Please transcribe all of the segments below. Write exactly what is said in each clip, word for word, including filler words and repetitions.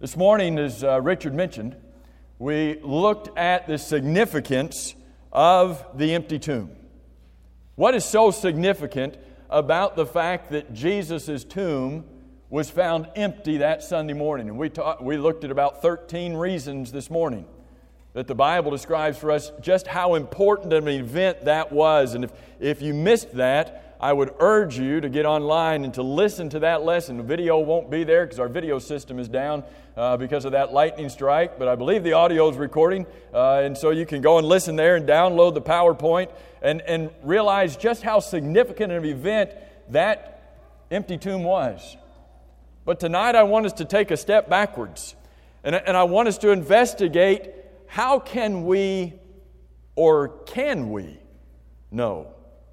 This morning, as uh, Richard mentioned, we looked at the significance of the empty tomb. What is so significant about the fact that Jesus' tomb was found empty that Sunday morning? And we taught, we looked at about thirteen reasons this morning that the Bible describes for us just how important of an event that was. And if, if you missed that, I would urge you to get online and to listen to that lesson. The video won't be there because our video system is down uh, because of that lightning strike, but I believe the audio is recording, uh, and so you can go and listen there and download the PowerPoint and, and realize just how significant of an event that empty tomb was. But tonight I want us to take a step backwards, and, and I want us to investigate how can we, or can we, know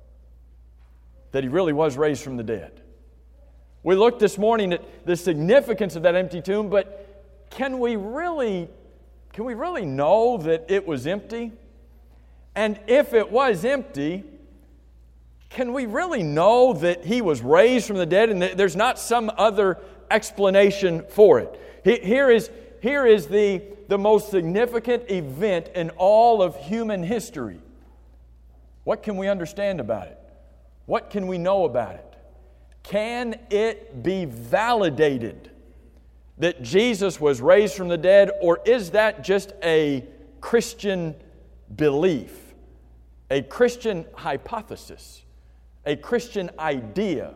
that He really was raised from the dead. We looked this morning at the significance of that empty tomb, but can we really, can we really know that it was empty? And if it was empty, can we really know that He was raised from the dead and that there's not some other explanation for it? Here is, here is the, the most significant event in all of human history. What can we understand about it? What can we know about it? Can it be validated that Jesus was raised from the dead, or is that just a Christian belief, a Christian hypothesis, a Christian idea?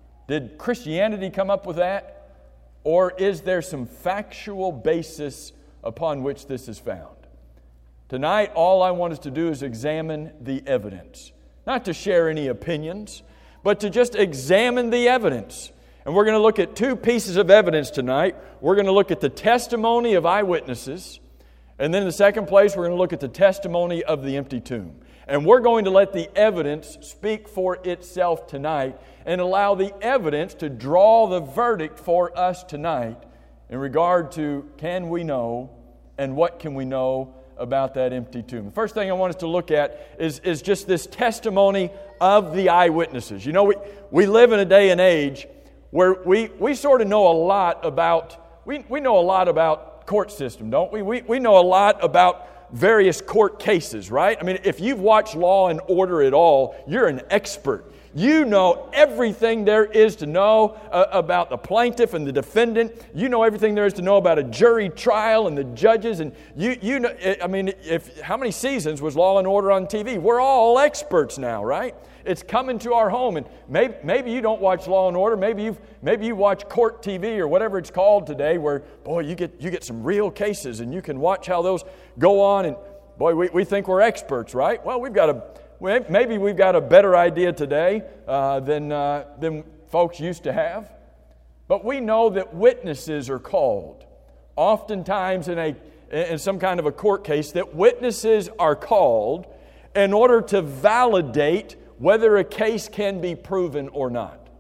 Did Christianity come up with that, or is there some factual basis upon which this is found? Tonight, all I want us to do is examine the evidence. Not to share any opinions, but to just examine the evidence. And we're going to look at two pieces of evidence tonight. We're going to look at the testimony of eyewitnesses, and then in the second place, we're going to look at the testimony of the empty tomb. And we're going to let the evidence speak for itself tonight and allow the evidence to draw the verdict for us tonight in regard to can we know and what can we know about that empty tomb. The first thing I want us to look at is, is just this testimony of the eyewitnesses. You know, we, we live in a day and age where we, we sort of know a lot about, we, we know a lot about court system, don't we? we? We know a lot about various court cases, right? I mean, if you've watched Law and Order at all, you're an expert. You know everything there is to know uh, about the plaintiff and the defendant. You know everything there is to know about a jury trial and the judges. And you, you know, I mean, if how many seasons was Law and Order on T V? We're all experts now, right? It's coming to our home, and maybe maybe you don't watch Law and Order. Maybe you maybe you watch Court T V or whatever it's called today, where boy, you get you get some real cases, and you can watch how those go on. And boy, we, we think we're experts, right? Well, we've got a Maybe we've got a better idea today uh, than, uh, than folks used to have. But we know that witnesses are called. Oftentimes in, a, in some kind of a court case, that witnesses are called in order to validate whether a case can be proven or not.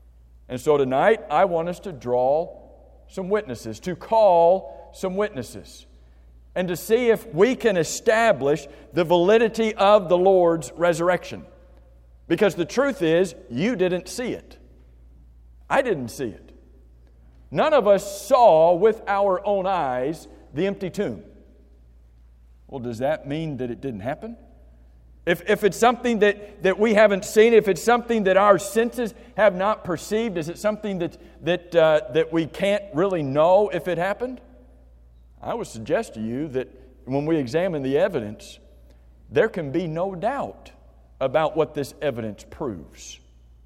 And so tonight, I want us to draw some witnesses, to call some witnesses, and to see if we can establish the validity of the Lord's resurrection. Because the truth is, you didn't see it. I didn't see it. None of us saw with our own eyes the empty tomb. Well, does that mean that it didn't happen? If, if it's something that, that we haven't seen, if it's something that our senses have not perceived, is it something that, that, uh, that we can't really know if it happened? I would suggest to you that when we examine the evidence, there can be no doubt about what this evidence proves.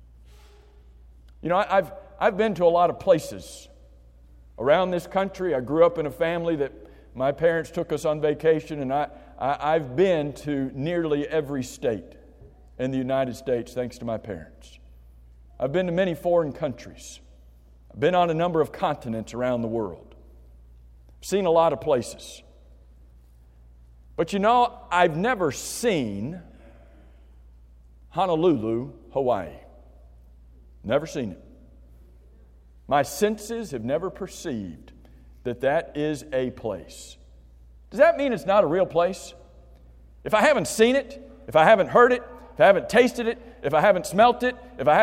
You know, I've, I've been to a lot of places around this country. I grew up in a family that my parents took us on vacation, and I, I, I've been to nearly every state in the United States thanks to my parents. I've been to many foreign countries. I've been on a number of continents around the world. Seen a lot of places. But you know, I've never seen Honolulu, Hawaii. Never seen it. My senses have never perceived that that is a place. Does that mean it's not a real place? If I haven't seen it, if I haven't heard it, if I haven't tasted it, if I haven't smelt it, if I haven't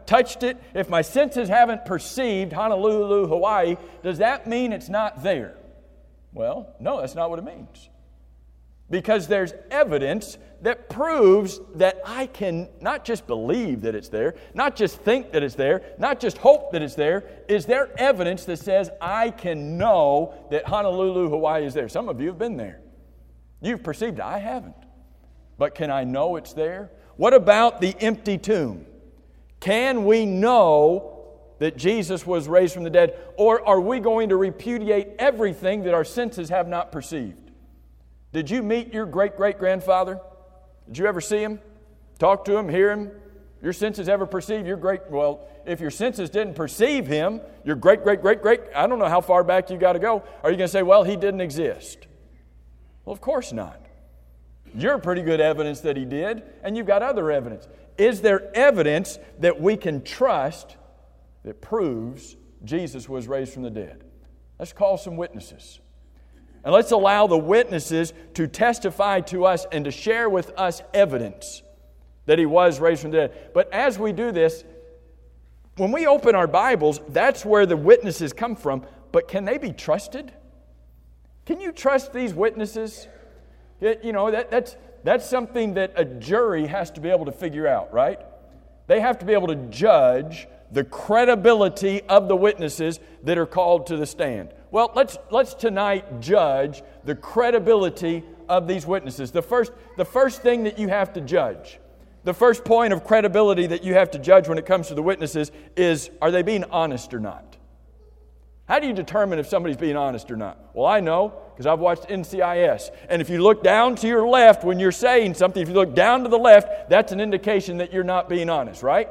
touched it, if my senses haven't perceived Honolulu, Hawaii, does that mean it's not there? Well, no, that's not what it means. Because there's evidence that proves that I can not just believe that it's there, not just think that it's there, not just hope that it's there. Is there evidence that says I can know that Honolulu, Hawaii is there? Some of you have been there. You've perceived it. I haven't. But can I know it's there? What about the empty tomb? Can we know that Jesus was raised from the dead? Or are we going to repudiate everything that our senses have not perceived? Did you meet your great-great-grandfather? Did you ever see him? Talk to him, hear him? Your senses ever perceive your great... Well, if your senses didn't perceive him, your great-great-great-great... I don't know how far back you got to go. Are you going to say, well, he didn't exist? Well, of course not. You're pretty good evidence that he did, and you've got other evidence. Is there evidence that we can trust that proves Jesus was raised from the dead? Let's call some witnesses. And let's allow the witnesses to testify to us and to share with us evidence that he was raised from the dead. But as we do this, when we open our Bibles, that's where the witnesses come from. But can they be trusted? Can you trust these witnesses? You know, that, that's, that's something that a jury has to be able to figure out, right? They have to be able to judge the credibility of the witnesses that are called to the stand. Well, let's let's tonight judge the credibility of these witnesses. The first, the first thing that you have to judge, the first point of credibility that you have to judge when it comes to the witnesses is, are they being honest or not? How do you determine if somebody's being honest or not? Well, I know because I've watched N C I S. And if you look down to your left when you're saying something, if you look down to the left, that's an indication that you're not being honest, right?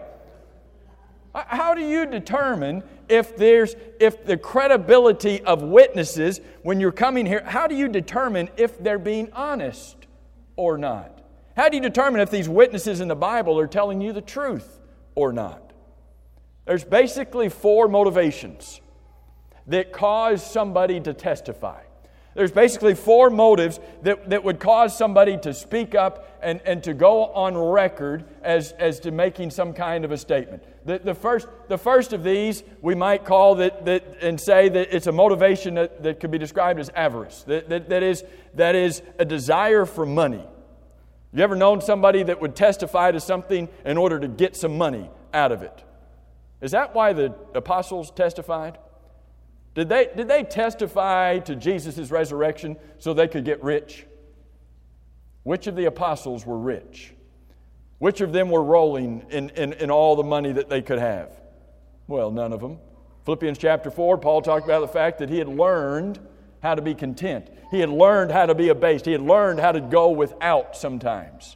How do you determine if there's if the credibility of witnesses when you're coming here, how do you determine if they're being honest or not? How do you determine if these witnesses in the Bible are telling you the truth or not? There's basically four motivations that cause somebody to testify. There's basically four motives that, that would cause somebody to speak up and, and to go on record as, as to making some kind of a statement. The, the, first, the first of these we might call that, that and say that it's a motivation that, that could be described as avarice. That, that, that, is, that is a desire for money. You ever known somebody that would testify to something in order to get some money out of it? Is that why the apostles testified? Did they, did they testify to Jesus' resurrection so they could get rich? Which of the apostles were rich? Which of them were rolling in, in, in all the money that they could have? Well, none of them. Philippians chapter four, Paul talked about the fact that he had learned how to be content. He had learned how to be abased. He had learned how to go without sometimes.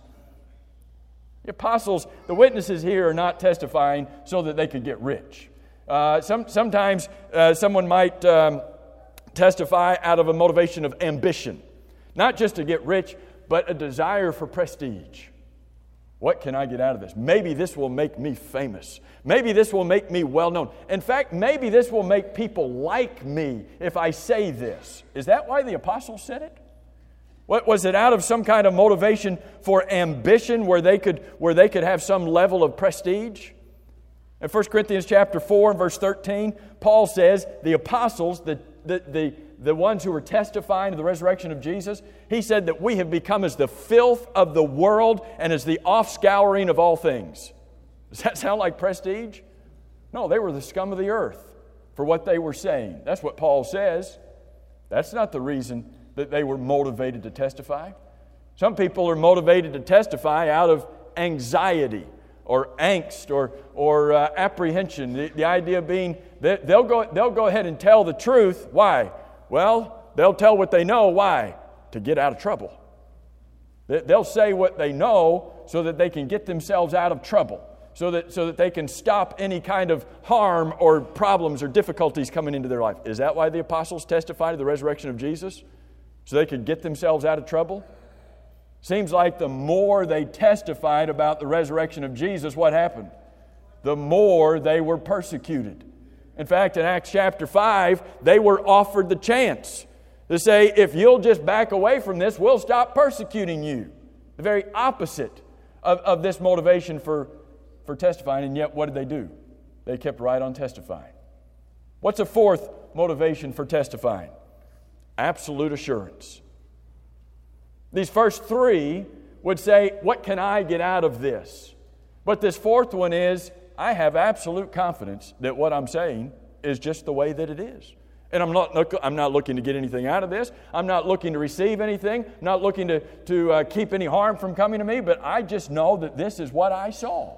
The apostles, the witnesses here are not testifying so that they could get rich. Uh, some, sometimes uh, someone might um, testify out of a motivation of ambition. Not just to get rich, but a desire for prestige. What can I get out of this? Maybe this will make me famous. Maybe this will make me well known. In fact, maybe this will make people like me if I say this. Is that why the apostles said it? What, was it out of some kind of motivation for ambition where they could, where they could have some level of prestige? In First Corinthians chapter four and verse thirteen, Paul says the apostles, the, the, the, the ones who were testifying to the resurrection of Jesus, he said that we have become as the filth of the world and as the offscouring of all things. Does that sound like prestige? No, they were the scum of the earth for what they were saying. That's what Paul says. That's not the reason that they were motivated to testify. Some people are motivated to testify out of anxiety or angst, or or uh, apprehension. The, the idea being that they'll go they'll go ahead and tell the truth. Why? Well, they'll tell what they know. Why? To get out of trouble. They'll say what they know so that they can get themselves out of trouble, so that so that they can stop any kind of harm or problems or difficulties coming into their life. Is that why the apostles testified to the resurrection of Jesus? So they could get themselves out of trouble? Seems like the more they testified about the resurrection of Jesus, what happened? The more they were persecuted. In fact, in Acts chapter five, they were offered the chance to say, if you'll just back away from this, we'll stop persecuting you. The very opposite of, of this motivation for, for testifying, and yet what did they do? They kept right on testifying. What's a fourth motivation for testifying? Absolute assurance. These first three would say, what can I get out of this? But this fourth one is, I have absolute confidence that what I'm saying is just the way that it is. And I'm not, I'm not looking to get anything out of this. I'm not looking to receive anything. I'm not looking to, to uh, keep any harm from coming to me. But I just know that this is what I saw.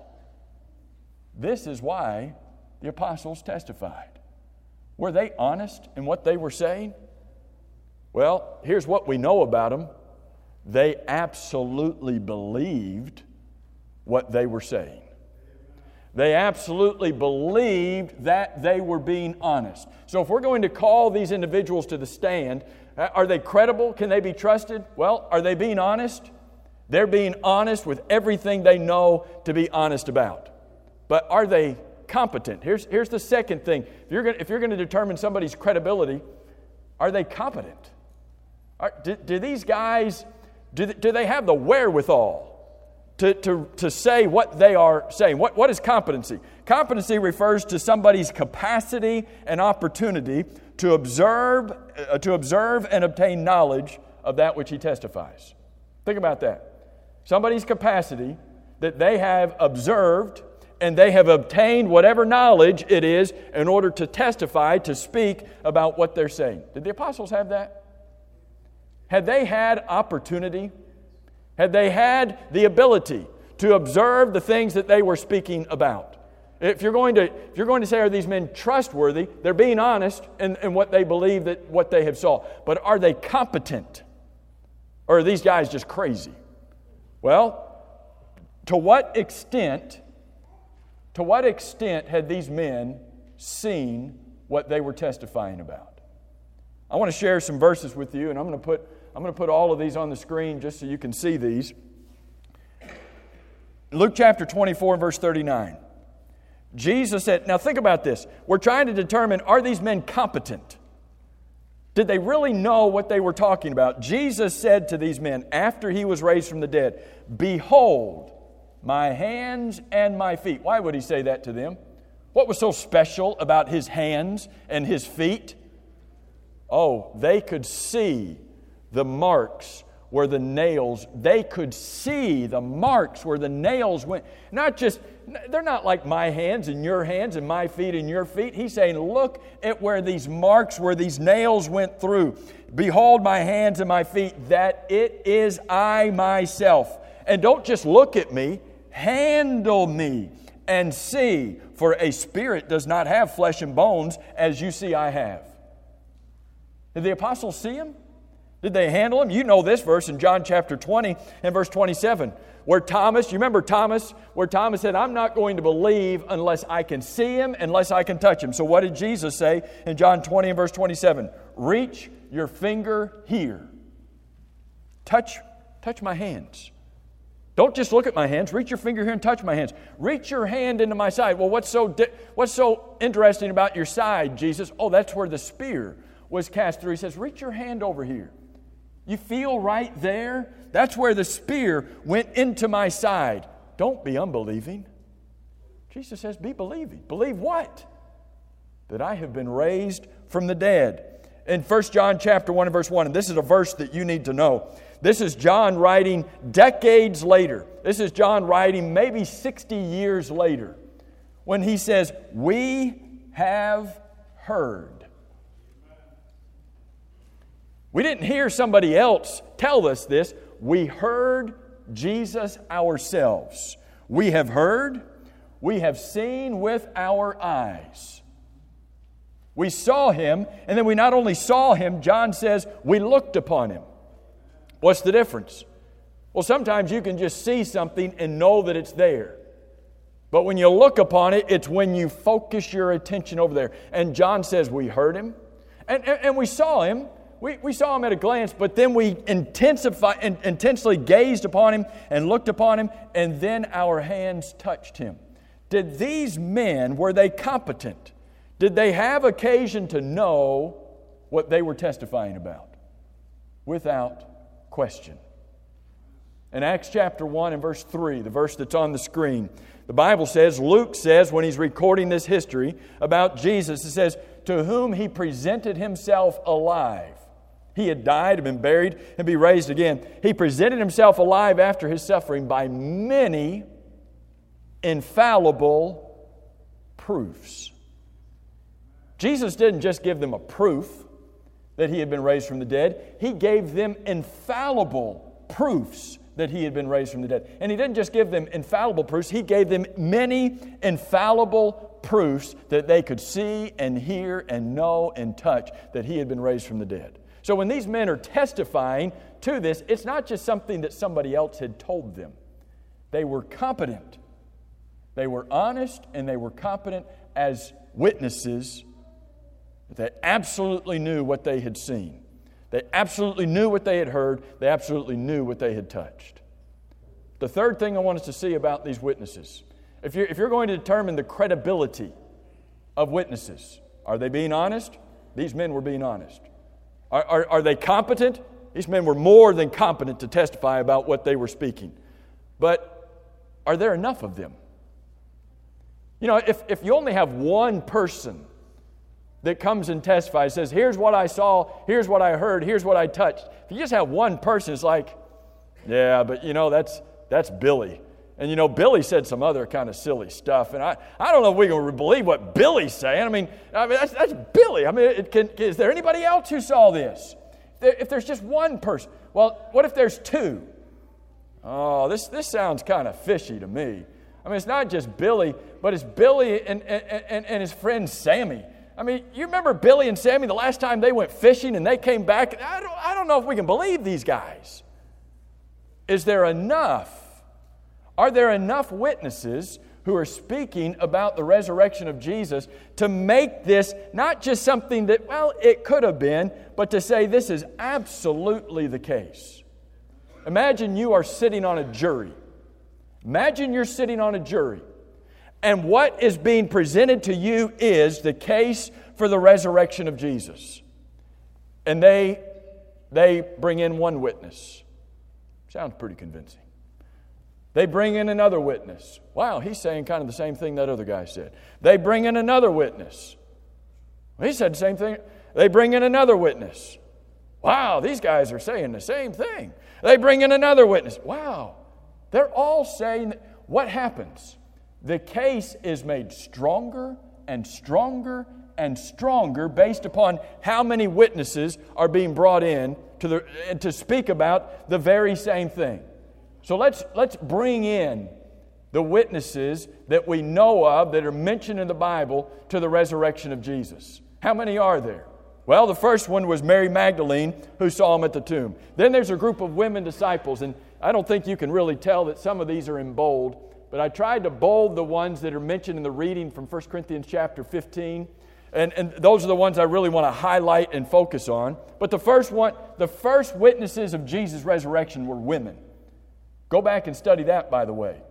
This is why the apostles testified. Were they honest in what they were saying? Well, here's what we know about them. They absolutely believed what they were saying. They absolutely believed that they were being honest. So if we're going to call these individuals to the stand, are they credible? Can they be trusted? Well, are they being honest? They're being honest with everything they know to be honest about. But are they competent? Here's, here's the second thing. If you're going, if you're going to determine somebody's credibility, are they competent? Are, do, do these guys, do they, do they have the wherewithal To, to, to say what they are saying? What, what is competency? Competency refers to somebody's capacity and opportunity to observe, uh, to observe and obtain knowledge of that which he testifies. Think about that. Somebody's capacity that they have observed and they have obtained whatever knowledge it is in order to testify, to speak about what they're saying. Did the apostles have that? Had they had opportunity? Had they had the ability to observe the things that they were speaking about? If you're going to, if you're going to say, are these men trustworthy? They're being honest in, in what they believe, that what they have saw. But are they competent? Or are these guys just crazy? Well, to what extent, to what extent had these men seen what they were testifying about? I want to share some verses with you, and I'm going to put I'm going to put all of these on the screen just so you can see these. Luke chapter twenty-four, verse thirty-nine. Jesus said, now think about this. We're trying to determine, are these men competent? Did they really know what they were talking about? Jesus said to these men, after he was raised from the dead, behold, my hands and my feet. Why would he say that to them? What was so special about his hands and his feet? Oh, they could see the marks where the nails, they could see the marks where the nails went. Not just, they're not like my hands and your hands and my feet and your feet. He's saying, look at where these marks, where these nails went through. Behold my hands and my feet, that it is I myself. And don't just look at me, handle me and see, for a spirit does not have flesh and bones as you see I have. Did the apostles see him? Did they handle him? You know this verse in John chapter twenty and verse twenty-seven, where Thomas, you remember Thomas, where Thomas said, I'm not going to believe unless I can see him, unless I can touch him. So what did Jesus say in John twenty and verse twenty-seven? Reach your finger here. Touch, touch my hands. Don't just look at my hands. Reach your finger here and touch my hands. Reach your hand into my side. Well, what's so di- what's so interesting about your side, Jesus? Oh, that's where the spear was cast through. He says, reach your hand over here. You feel right there? That's where the spear went into my side. Don't be unbelieving. Jesus says, be believing. Believe what? That I have been raised from the dead. In First John chapter one and verse one, and this is a verse that you need to know. This is John writing decades later. This is John writing maybe sixty years later, when he says, we have heard. We didn't hear somebody else tell us this. We heard Jesus ourselves. We have heard, we have seen with our eyes. We saw him, and then we not only saw him, John says, we looked upon him. What's the difference? Well, sometimes you can just see something and know that it's there. But when you look upon it, it's when you focus your attention over there. And John says, we heard him, and, and, and we saw him. We, we saw him at a glance, but then we intensify, in, intensely gazed upon him and looked upon him, and then our hands touched him. Did these men, were they competent? Did they have occasion to know what they were testifying about? Without question. In Acts chapter one and verse three, the verse that's on the screen, the Bible says, Luke says, when he's recording this history about Jesus, it says, to whom he presented himself alive. He had died and been buried and be raised again. He presented himself alive after his suffering by many infallible proofs. Jesus didn't just give them a proof that he had been raised from the dead. He gave them infallible proofs that he had been raised from the dead. And he didn't just give them infallible proofs. He gave them many infallible proofs that they could see and hear and know and touch that he had been raised from the dead. So when these men are testifying to this, it's not just something that somebody else had told them. They were competent. They were honest and they were competent as witnesses. They absolutely knew what they had seen. They absolutely knew what they had heard. They absolutely knew what they had touched. The third thing I want us to see about these witnesses, if you're, if you're going to determine the credibility of witnesses, are they being honest? These men were being honest. Are, are, are they competent? These men were more than competent to testify about what they were speaking. But are there enough of them? You know, if, if you only have one person that comes and testifies, says, here's what I saw, here's what I heard, here's what I touched. If you just have one person, it's like, yeah, but you know, that's that's Billy. And you know, Billy said some other kind of silly stuff. And I, I don't know if we can believe what Billy's saying. I mean, I mean that's, that's Billy. I mean, it can, is there anybody else who saw this? If, there, if there's just one person, well, what if there's two? Oh, this, this sounds kind of fishy to me. I mean, it's not just Billy, but it's Billy and, and, and, and his friend Sammy. I mean, you remember Billy and Sammy the last time they went fishing and they came back? I don't, I don't know if we can believe these guys. Is there enough? Are there enough witnesses who are speaking about the resurrection of Jesus to make this not just something that, well, it could have been, but to say this is absolutely the case? Imagine you are sitting on a jury. Imagine you're sitting on a jury. And what is being presented to you is the case for the resurrection of Jesus. And they, they bring in one witness. Sounds pretty convincing. They bring in another witness. Wow, he's saying kind of the same thing that other guy said. They bring in another witness. Well, he said the same thing. They bring in another witness. Wow, these guys are saying the same thing. They bring in another witness. Wow, they're all saying, what happens? The case is made stronger and stronger and stronger based upon how many witnesses are being brought in to, the, to speak about the very same thing. So let's, let's bring in the witnesses that we know of that are mentioned in the Bible to the resurrection of Jesus. How many are there? Well, the first one was Mary Magdalene, who saw him at the tomb. Then there's a group of women disciples, and I don't think you can really tell that some of these are in bold. But I tried to bold the ones that are mentioned in the reading from First Corinthians chapter fifteen. And, and those are the ones I really want to highlight and focus on. But the first one, the first witnesses of Jesus' resurrection were women. Go back and study that, by the way.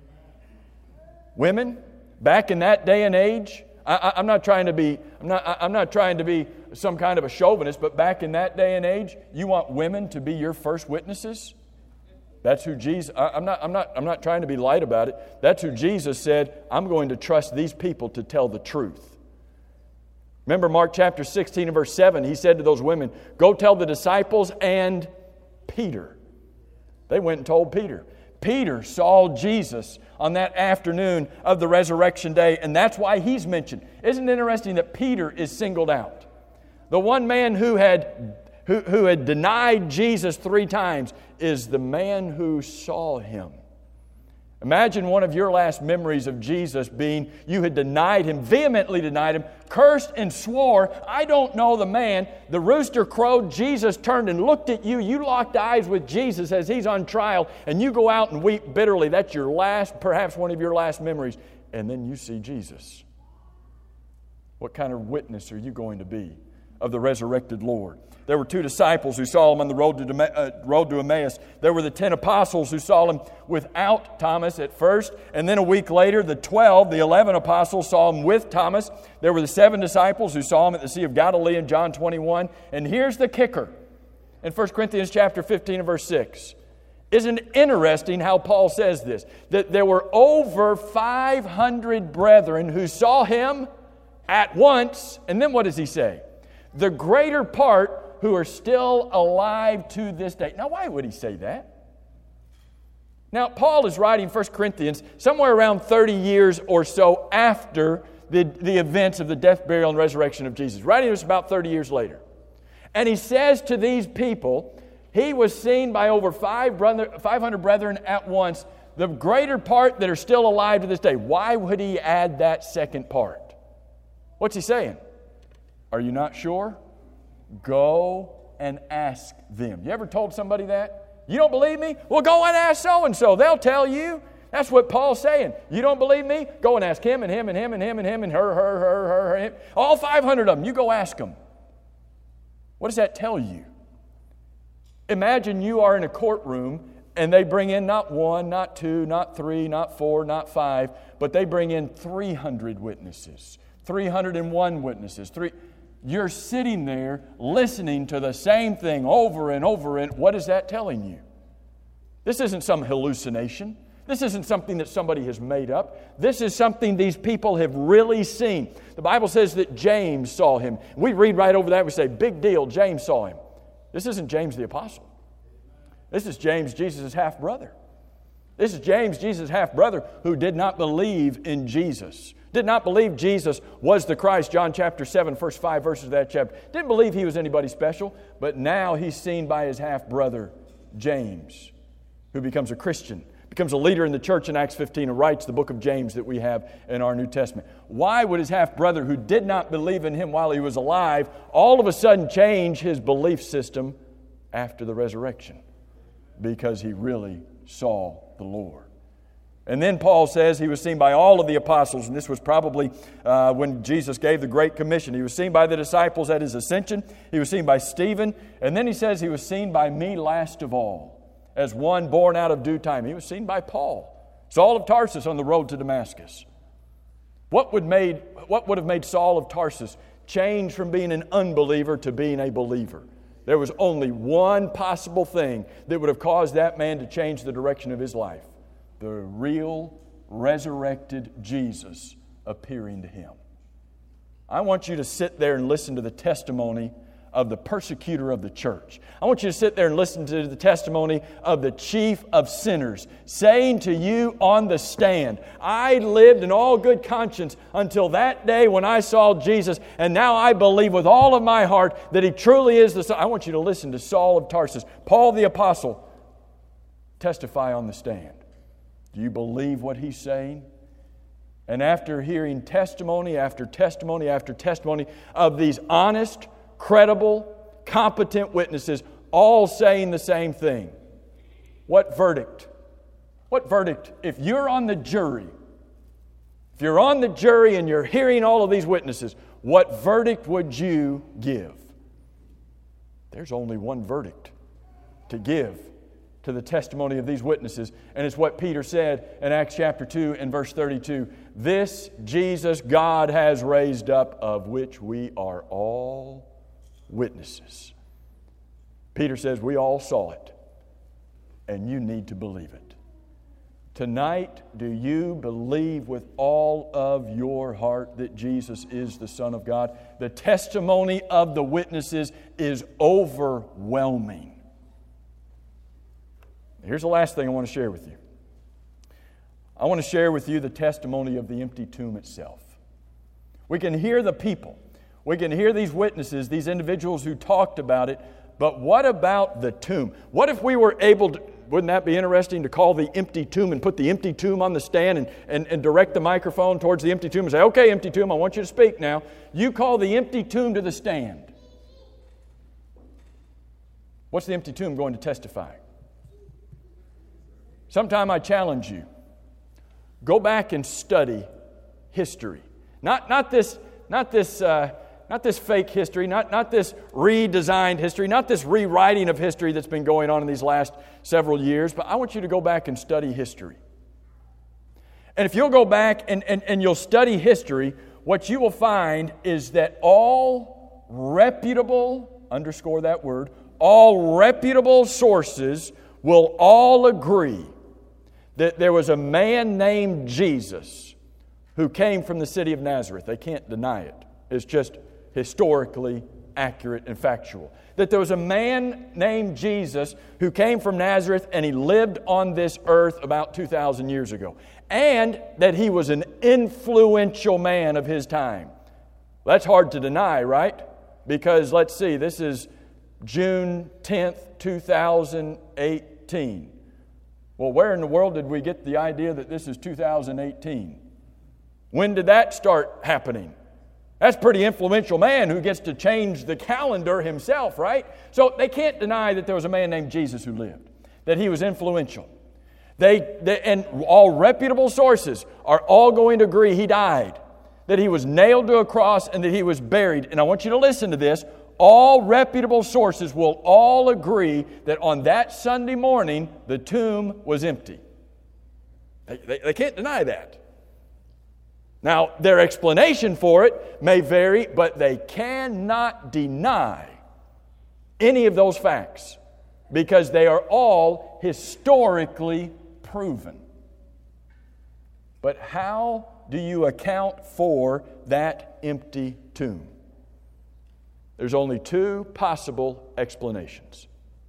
Women, back in that day and age, I, I, I'm not trying to be, I'm not, I, I'm not trying to be some kind of a chauvinist, but back in that day and age, you want women to be your first witnesses? That's who Jesus, I'm not, I'm not, I'm not trying to be light about it. That's who Jesus said, I'm going to trust these people to tell the truth. Remember Mark chapter sixteen and verse seven, he said to those women, go tell the disciples and Peter. They went and told Peter. Peter saw Jesus on that afternoon of the resurrection day, and that's why he's mentioned. Isn't it interesting that Peter is singled out? The one man who had Who, who had denied Jesus three times is the man who saw him. Imagine one of your last memories of Jesus being you had denied him, vehemently denied him, cursed and swore, I don't know the man. The rooster crowed, Jesus turned and looked at you. You locked eyes with Jesus as he's on trial, and you go out and weep bitterly. That's your last, perhaps one of your last memories. And then you see Jesus. What kind of witness are you going to be of the resurrected Lord? There were two disciples who saw him on the road to, uh, road to Emmaus. There were the ten apostles who saw him without Thomas at first. And then a week later, the twelve, the eleven apostles saw him with Thomas. There were the seven disciples who saw him at the Sea of Galilee in John twenty-one. And here's the kicker in First Corinthians chapter fifteen and verse six. Isn't it interesting how Paul says this? That there were over five hundred brethren who saw him at once. And then what does he say? The greater part who are still alive to this day. Now, why would he say that? Now, Paul is writing First Corinthians somewhere around thirty years or so after the, the events of the death, burial, and resurrection of Jesus. Writing this about thirty years later. And he says to these people, he was seen by over five brother, five hundred brethren at once, the greater part that are still alive to this day. Why would he add that second part? What's he saying? Are you not sure? Go and ask them. You ever told somebody that? You don't believe me? Well, go and ask so-and-so. They'll tell you. That's what Paul's saying. You don't believe me? Go and ask him and him and him and him and him and her, her, her, her, her, him. All five hundred of them. You go ask them. What does that tell you? Imagine you are in a courtroom and they bring in not one, not two, not three, not four, not five, but they bring in three hundred witnesses, three hundred one witnesses. Three. You're sitting there listening to the same thing over and over and what is that telling you? This isn't some hallucination. This isn't something that somebody has made up. This is something these people have really seen. The Bible says that James saw him. We read right over that, we say, big deal, James saw him. This isn't James the Apostle. This is James, Jesus' half-brother. This is James, Jesus' half-brother, who did not believe in Jesus. Did not believe Jesus was the Christ, John chapter seven, first five verses of that chapter. Didn't believe he was anybody special, but now he's seen by his half-brother, James, who becomes a Christian, becomes a leader in the church in Acts fifteen and writes the book of James that we have in our New Testament. Why would his half-brother, who did not believe in him while he was alive, all of a sudden change his belief system after the resurrection? Because he really saw the Lord. And then Paul says he was seen by all of the apostles, and this was probably uh, when Jesus gave the Great Commission. He was seen by the disciples at his ascension. He was seen by Stephen. And then he says he was seen by me last of all, as one born out of due time. He was seen by Paul, Saul of Tarsus, on the road to Damascus. What would, made, what would have made Saul of Tarsus change from being an unbeliever to being a believer? There was only one possible thing that would have caused that man to change the direction of his life. The real resurrected Jesus appearing to him. I want you to sit there and listen to the testimony of the persecutor of the church. I want you to sit there and listen to the testimony of the chief of sinners, saying to you on the stand, I lived in all good conscience until that day when I saw Jesus, and now I believe with all of my heart that He truly is the Son. I want you to listen to Saul of Tarsus, Paul the Apostle, testify on the stand. Do you believe what he's saying? And after hearing testimony after testimony after testimony of these honest, credible, competent witnesses, all saying the same thing, what verdict? What verdict? If you're on the jury, if you're on the jury and you're hearing all of these witnesses, what verdict would you give? There's only one verdict to give to the testimony of these witnesses. And it's what Peter said in Acts chapter two and verse thirty-two. This Jesus God has raised up, of which we are all witnesses. Peter says we all saw it, and you need to believe it. Tonight, do you believe with all of your heart that Jesus is the Son of God? The testimony of the witnesses is overwhelming. Here's the last thing I want to share with you. I want to share with you the testimony of the empty tomb itself. We can hear the people. We can hear these witnesses, these individuals who talked about it. But what about the tomb? What if we were able to, wouldn't that be interesting, to call the empty tomb and put the empty tomb on the stand and, and, and direct the microphone towards the empty tomb and say, okay, empty tomb, I want you to speak now. You call the empty tomb to the stand. What's the empty tomb going to testify? Sometime I challenge you, go back and study history. Not, not this, not this, uh, not this fake history, not, not this redesigned history, not this rewriting of history that's been going on in these last several years, but I want you to go back and study history. And if you'll go back and, and, and you'll study history, what you will find is that all reputable, underscore that word, all reputable sources will all agree that there was a man named Jesus who came from the city of Nazareth. They can't deny it. It's just historically accurate and factual. That there was a man named Jesus who came from Nazareth and he lived on this earth about two thousand years ago. And that he was an influential man of his time. That's hard to deny, right? Because let's see, this is June tenth, two thousand eighteen. Well, where in the world did we get the idea that this is two thousand eighteen? When did that start happening? That's a pretty influential man who gets to change the calendar himself, right? So they can't deny that there was a man named Jesus who lived, that he was influential. They, they and all reputable sources are all going to agree he died, that he was nailed to a cross, and that he was buried. And I want you to listen to this. All reputable sources will all agree that on that Sunday morning, the tomb was empty. They, they, they can't deny that. Now, their explanation for it may vary, but they cannot deny any of those facts because they are all historically proven. But how do you account for that empty tomb? There's only two possible explanations.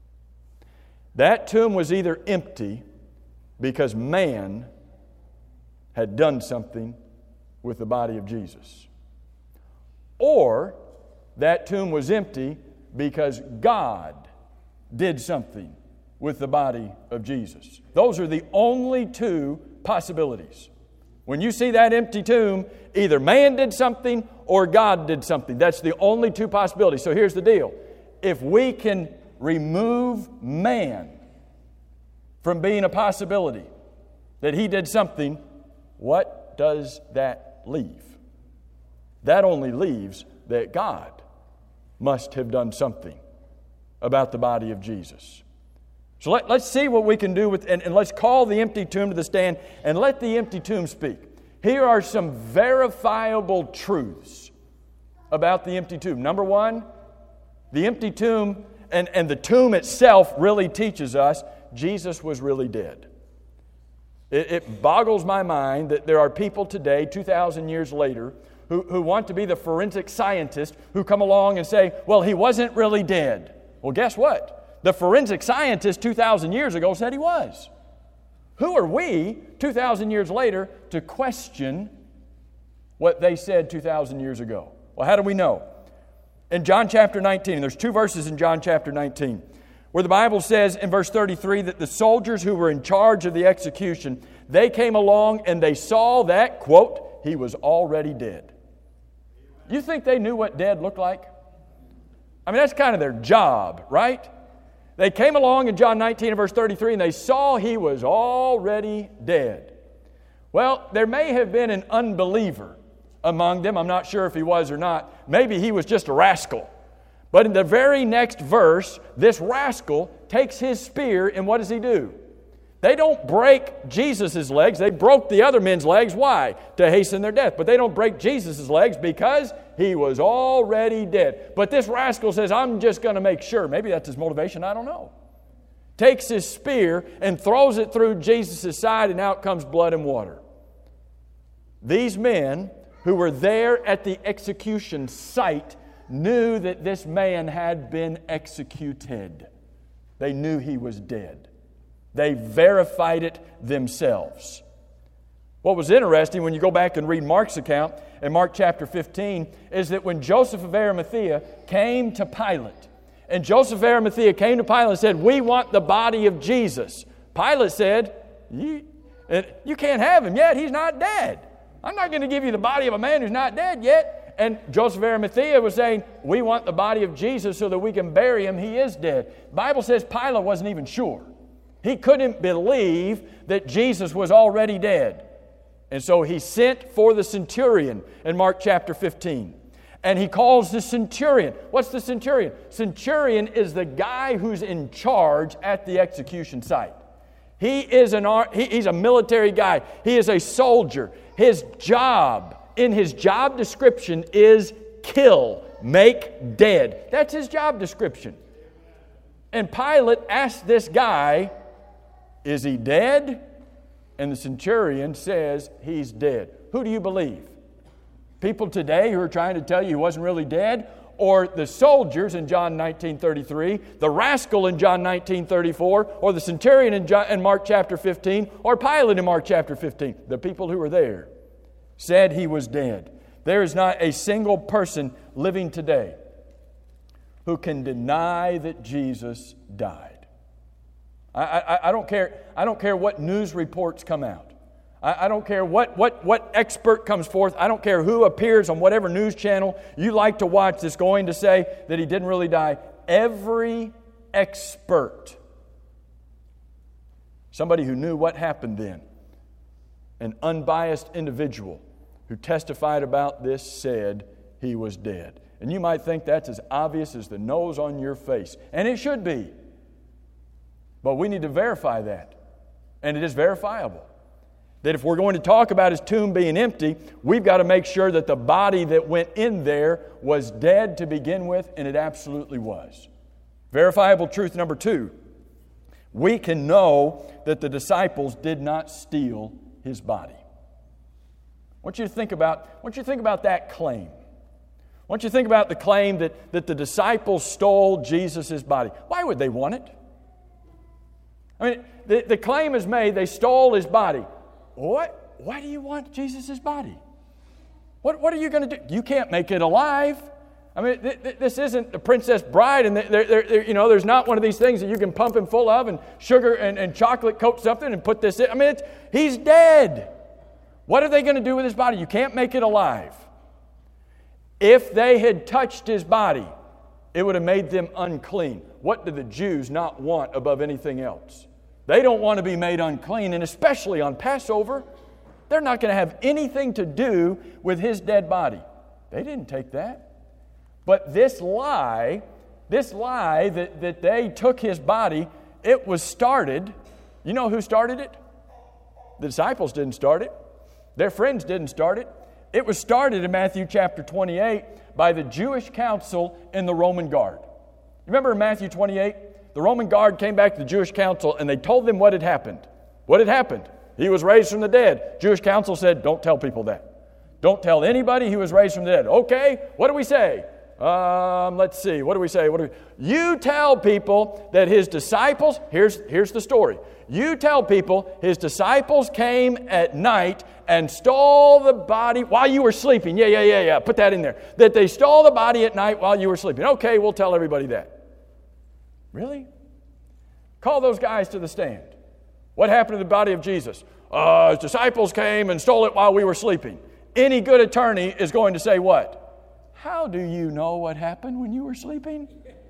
That tomb was either empty because man had done something with the body of Jesus, or that tomb was empty because God did something with the body of Jesus. Those are the only two possibilities. When you see that empty tomb, either man did something or God did something. That's the only two possibilities. So here's the deal. If we can remove man from being a possibility that he did something, what does that leave? That only leaves that God must have done something about the body of Jesus. So let, let's see what we can do with, and, and let's call the empty tomb to the stand and let the empty tomb speak. Here are some verifiable truths about the empty tomb. Number one, the empty tomb and, and the tomb itself really teaches us Jesus was really dead. It, it boggles my mind that there are people today, two thousand years later, who, who want to be the forensic scientists who come along and say, well, he wasn't really dead. Well, guess what? The forensic scientist two thousand years ago said he was. Who are we, two thousand years later, to question what they said two thousand years ago? Well, how do we know? In John chapter nineteen, and there's two verses in John chapter nineteen, where the Bible says in verse thirty-three that the soldiers who were in charge of the execution, they came along and they saw that, quote, he was already dead. You think they knew what dead looked like? I mean, that's kind of their job, right? They came along in John nineteen and verse thirty-three and they saw he was already dead. Well, there may have been an unbeliever among them. I'm not sure if he was or not. Maybe he was just a rascal. But in the very next verse, this rascal takes his spear, and what does he do? They don't break Jesus' legs. They broke the other men's legs. Why? To hasten their death. But they don't break Jesus' legs because he was already dead. But this rascal says, I'm just going to make sure. Maybe that's his motivation. I don't know. Takes his spear and throws it through Jesus' side, and out comes blood and water. These men who were there at the execution site knew that this man had been executed. They knew he was dead. They verified it themselves. What was interesting when you go back and read Mark's account in Mark chapter fifteen is that when Joseph of Arimathea came to Pilate, and Joseph of Arimathea came to Pilate and said, we want the body of Jesus. Pilate said, you, you can't have him yet. He's not dead. I'm not going to give you the body of a man who's not dead yet. And Joseph of Arimathea was saying, we want the body of Jesus so that we can bury him. He is dead. The Bible says Pilate wasn't even sure. He couldn't believe that Jesus was already dead. And so he sent for the centurion in Mark chapter fifteen. And he calls the centurion. What's the centurion? Centurion is the guy who's in charge at the execution site. He is an he, he's a military guy. He is a soldier. His job, in his job description, is kill, make dead. That's his job description. And Pilate asked this guy, Is he dead? And the centurion says he's dead. Who do you believe? People today who are trying to tell you he wasn't really dead? Or the soldiers in John nineteen thirty-three, the rascal in John nineteen thirty-four, or the centurion in, John, in Mark chapter fifteen, or Pilate in Mark chapter fifteen? The people who were there said he was dead. There is not a single person living today who can deny that Jesus died. I, I, I don't care. I don't care what news reports come out. I, I don't care what, what, what expert comes forth. I don't care who appears on whatever news channel you like to watch that's going to say that he didn't really die. Every expert, somebody who knew what happened then, an unbiased individual who testified about this said he was dead. And you might think that's as obvious as the nose on your face. And it should be. But we need to verify that. And it is verifiable. That if we're going to talk about his tomb being empty, we've got to make sure that the body that went in there was dead to begin with, and it absolutely was. Verifiable truth number two. We can know that the disciples did not steal his body. I want you to think about, I want you to think about that claim. I want you to think about the claim that, that the disciples stole Jesus' body. Why would they want it? I mean, the, the claim is made they stole his body. What? Why do you want Jesus' body? What, what are you going to do? You can't make it alive. I mean, th- th- this isn't the Princess Bride, and they're, they're, they're, you know, there's not one of these things that you can pump him full of and sugar and, and chocolate coat something and put this in. I mean, it's, he's dead. What are they going to do with his body? You can't make it alive. If they had touched his body, it would have made them unclean. What do the Jews not want above anything else? They don't want to be made unclean, and especially on Passover, they're not going to have anything to do with his dead body. They didn't take that. But this lie, this lie that, that they took his body, it was started. You know who started it? The disciples didn't start it. Their friends didn't start it. It was started in Matthew chapter twenty-eight by the Jewish council and the Roman guard. Remember in Matthew twenty-eight? The Roman guard came back to the Jewish council and they told them what had happened. What had happened? He was raised from the dead. Jewish council said, don't tell people that. Don't tell anybody he was raised from the dead. Okay, what do we say? Um, let's see, what do we say? What do we, you tell people that his disciples, here's, here's the story. You tell people his disciples came at night and stole the body while you were sleeping. Yeah, yeah, yeah, yeah, put that in there. That they stole the body at night while you were sleeping. Okay, we'll tell everybody that. Really? Call those guys to the stand. What happened to the body of Jesus? Uh, his disciples came and stole it while we were sleeping. Any good attorney is going to say what? How do you know what happened when you were sleeping?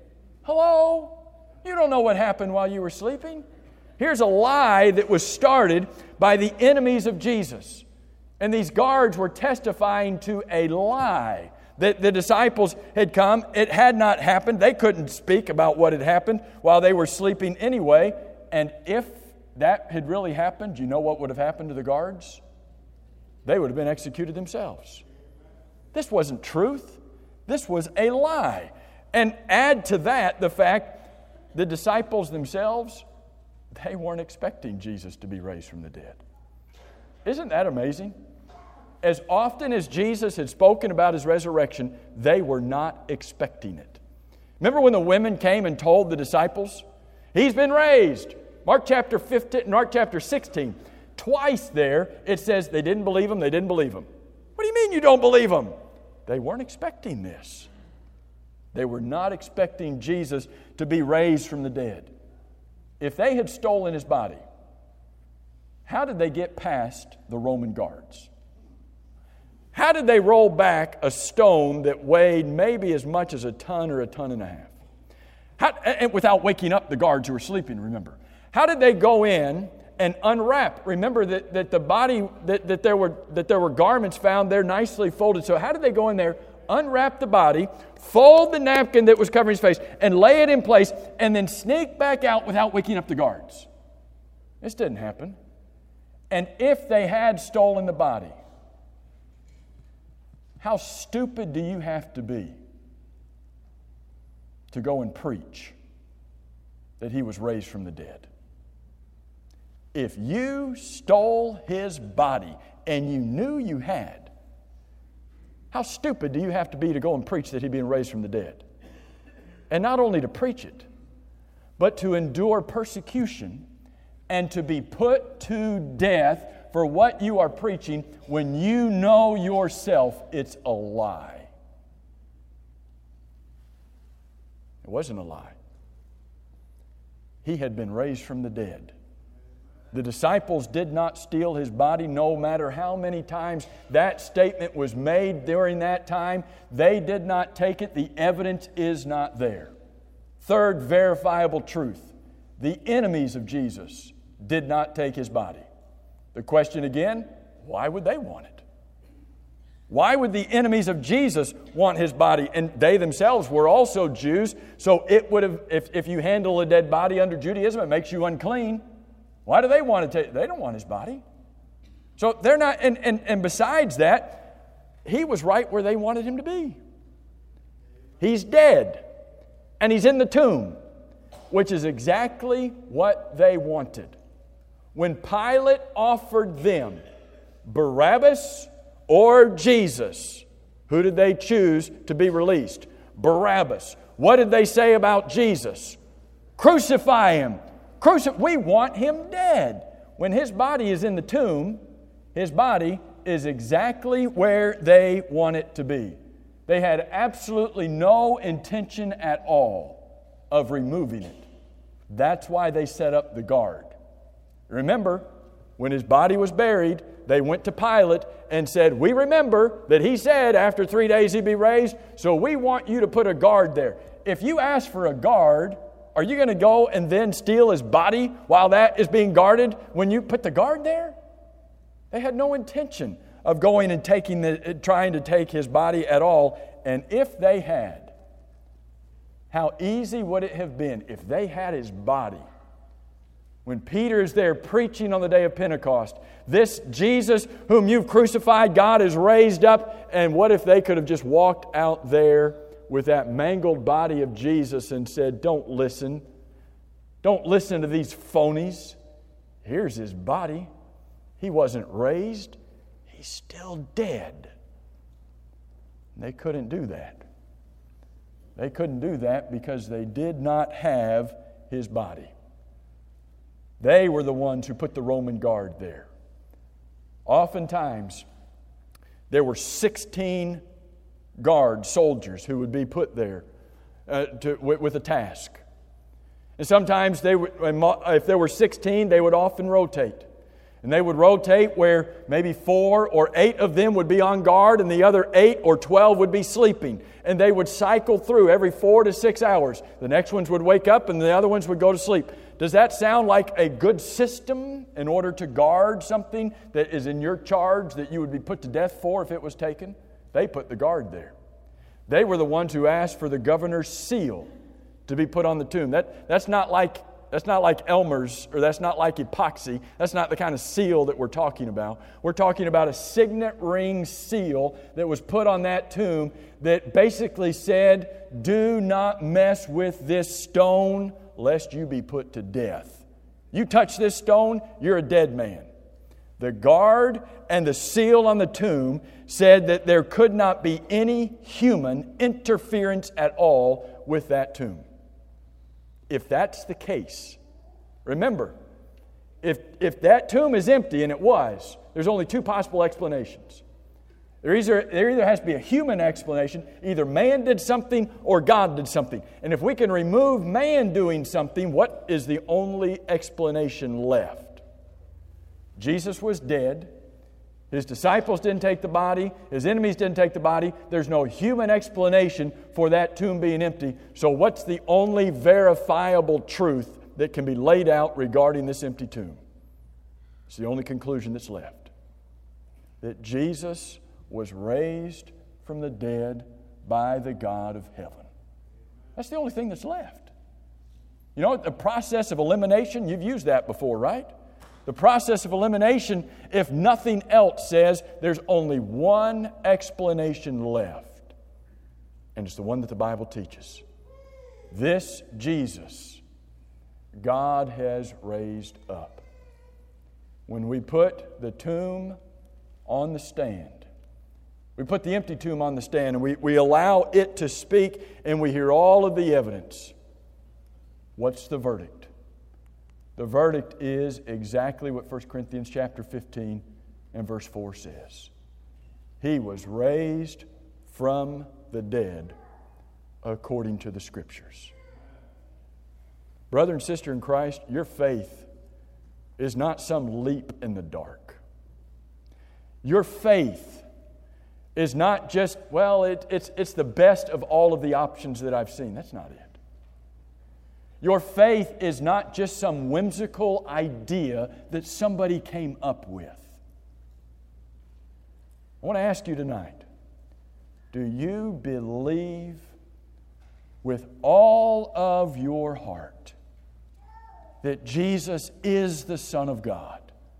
Hello? You don't know what happened while you were sleeping? Here's a lie that was started by the enemies of Jesus. And these guards were testifying to a lie. That the disciples had come. It had not happened. They couldn't speak about what had happened while they were sleeping anyway. And if that had really happened, do you know what would have happened to the guards? They would have been executed themselves. This wasn't truth. This was a lie. And add to that the fact the disciples themselves, they weren't expecting Jesus to be raised from the dead. Isn't that amazing? As often as Jesus had spoken about his resurrection, they were not expecting it. Remember when the women came and told the disciples, he's been raised. Mark chapter fifteen, Mark chapter sixteen. Twice there, it says they didn't believe him, they didn't believe him. What do you mean you don't believe him? They weren't expecting this. They were not expecting Jesus to be raised from the dead. If they had stolen his body, how did they get past the Roman guards? How did they roll back a stone that weighed maybe as much as a ton or a ton and a half? How, and without waking up the guards who were sleeping, remember. How did they go in and unwrap? Remember that, that the body, that, that, there were, that there were garments found there nicely folded. So how did they go in there, unwrap the body, fold the napkin that was covering his face, and lay it in place, and then sneak back out without waking up the guards? This didn't happen. And if they had stolen the body, how stupid do you have to be to go and preach that he was raised from the dead? if you stole his body and you knew you had, how stupid do you have to be to go and preach that he'd been raised from the dead? And not only to preach it, but to endure persecution and to be put to death for what you are preaching when you know yourself it's a lie. It wasn't a lie. He had been raised from the dead. The disciples did not steal his body, no matter how many times that statement was made during that time. They did not take it. The evidence is not there. Third verifiable truth: the enemies of Jesus did not take his body. The question again, why would they want it? Why would the enemies of Jesus want his body? And they themselves were also Jews, so it would have, if, if you handle a dead body under Judaism, it makes you unclean. Why do they want to take? They don't want his body. So they're not, and, and, and besides that, he was right where they wanted him to be. He's dead, and he's in the tomb, which is exactly what they wanted. When Pilate offered them Barabbas or Jesus, who did they choose to be released? Barabbas. What did they say about Jesus? Crucify him. Crucif- we want him dead. When his body is in the tomb, his body is exactly where they want it to be. They had absolutely no intention at all of removing it. That's why they set up the guard. Remember, when his body was buried, they went to Pilate and said, we remember that he said after three days he'd be raised, so we want you to put a guard there. If you ask for a guard, are you going to go and then steal his body while that is being guarded when you put the guard there? They had no intention of going and taking the, trying to take his body at all. And if they had, how easy would it have been if they had his body? When Peter is there preaching on the day of Pentecost, this Jesus whom you've crucified, God has raised up. And what if they could have just walked out there with that mangled body of Jesus and said, don't listen. Don't listen to these phonies. Here's his body. He wasn't raised. He's still dead. They couldn't do that. They couldn't do that because they did not have his body. They were the ones who put the Roman guard there. Oftentimes, there were sixteen guard soldiers who would be put there uh, to, with, with a task. And sometimes they would, if there were sixteen, they would often rotate. And they would rotate where maybe four or eight of them would be on guard and the other eight or twelve would be sleeping. And they would cycle through every four to six hours. The next ones would wake up and the other ones would go to sleep. Does that sound like a good system in order to guard something that is in your charge that you would be put to death for if it was taken? They put the guard there. They were the ones who asked for the governor's seal to be put on the tomb. That, that's not like That's not like Elmer's, or that's not like epoxy. That's not the kind of seal that we're talking about. We're talking about a signet ring seal that was put on that tomb that basically said, do not mess with this stone lest you be put to death. You touch this stone, you're a dead man. The guard and the seal on the tomb said that there could not be any human interference at all with that tomb. If that's the case, remember, if, if that tomb is empty, and it was, there's only two possible explanations. There either, there either has to be a human explanation, either man did something or God did something. And if we can remove man doing something, what is the only explanation left? Jesus was dead. His disciples didn't take the body. His enemies didn't take the body. There's no human explanation for that tomb being empty. So what's the only verifiable truth that can be laid out regarding this empty tomb? It's the only conclusion that's left. That Jesus was raised from the dead by the God of heaven. That's the only thing that's left. You know, the process of elimination, you've used that before, right? The process of elimination, if nothing else, says there's only one explanation left. And it's the one that the Bible teaches. This Jesus, God has raised up. when we put the tomb on the stand. We put the empty tomb on the stand and we, we allow it to speak and we hear all of the evidence. What's the verdict? The verdict is exactly what First Corinthians chapter fifteen and verse four says. He was raised from the dead according to the Scriptures. Brother and sister in Christ, your faith is not some leap in the dark. Your faith is not just, well, it, it's, it's the best of all of the options that I've seen. That's not it. Your faith is not just some whimsical idea that somebody came up with. I want to ask you tonight, do you believe with all of your heart that Jesus is the Son of God?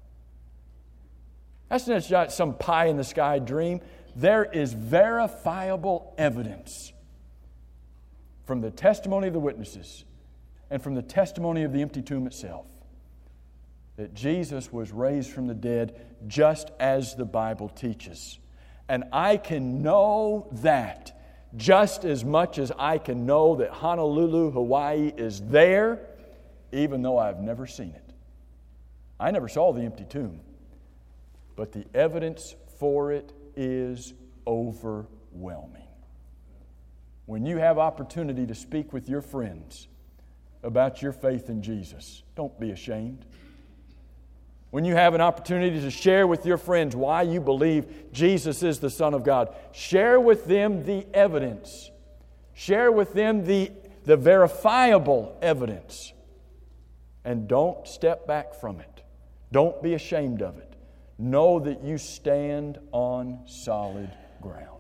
That's not some pie-in-the-sky dream. There is verifiable evidence from the testimony of the witnesses and from the testimony of the empty tomb itself that Jesus was raised from the dead just as the Bible teaches. And I can know that just as much as I can know that Honolulu, Hawaii is there, even though I've never seen it. I never saw the empty tomb, but the evidence for it is overwhelming. When you have opportunity to speak with your friends about your faith in Jesus, don't be ashamed. When you have an opportunity to share with your friends why you believe Jesus is the Son of God, share with them the evidence. Share with them the, the verifiable evidence. And don't step back from it. Don't be ashamed of it. Know that you stand on solid ground.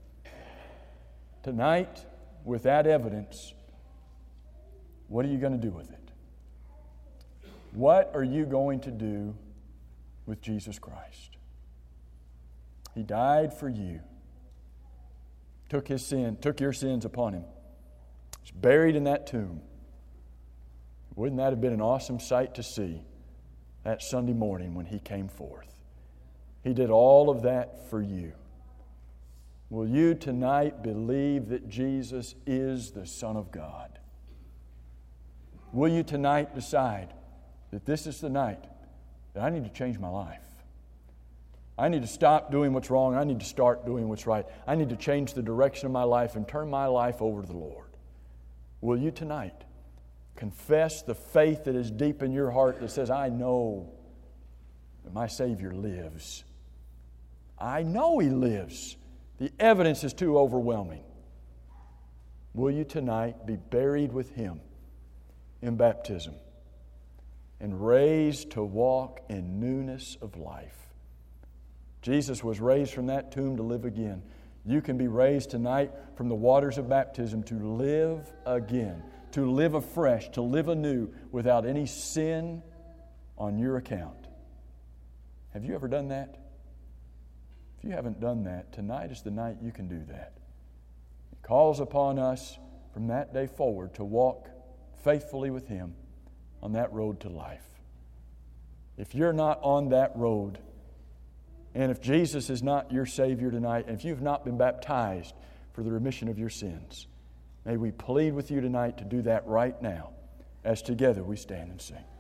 Tonight, with that evidence, what are you going to do with it? What are you going to do with Jesus Christ? He died for you. Took his sin, took your sins upon him. He's buried in that tomb. Wouldn't that have been an awesome sight to see that Sunday morning when he came forth? He did all of that for you. Will you tonight believe that Jesus is the Son of God? Will you tonight decide that this is the night that I need to change my life? I need to stop doing what's wrong. I need to start doing what's right. I need to change the direction of my life and turn my life over to the Lord. Will you tonight confess the faith that is deep in your heart that says, I know that my Savior lives. I know He lives. The evidence is too overwhelming. Will you tonight be buried with Him in baptism and raised to walk in newness of life? Jesus was raised from that tomb to live again. You can be raised tonight from the waters of baptism to live again, to live afresh, to live anew without any sin on your account. Have you ever done that? If you haven't done that, tonight is the night you can do that. It calls upon us from that day forward to walk faithfully with Him on that road to life. If you're not on that road, and if Jesus is not your Savior tonight, and if you've not been baptized for the remission of your sins, may we plead with you tonight to do that right now as together we stand and sing.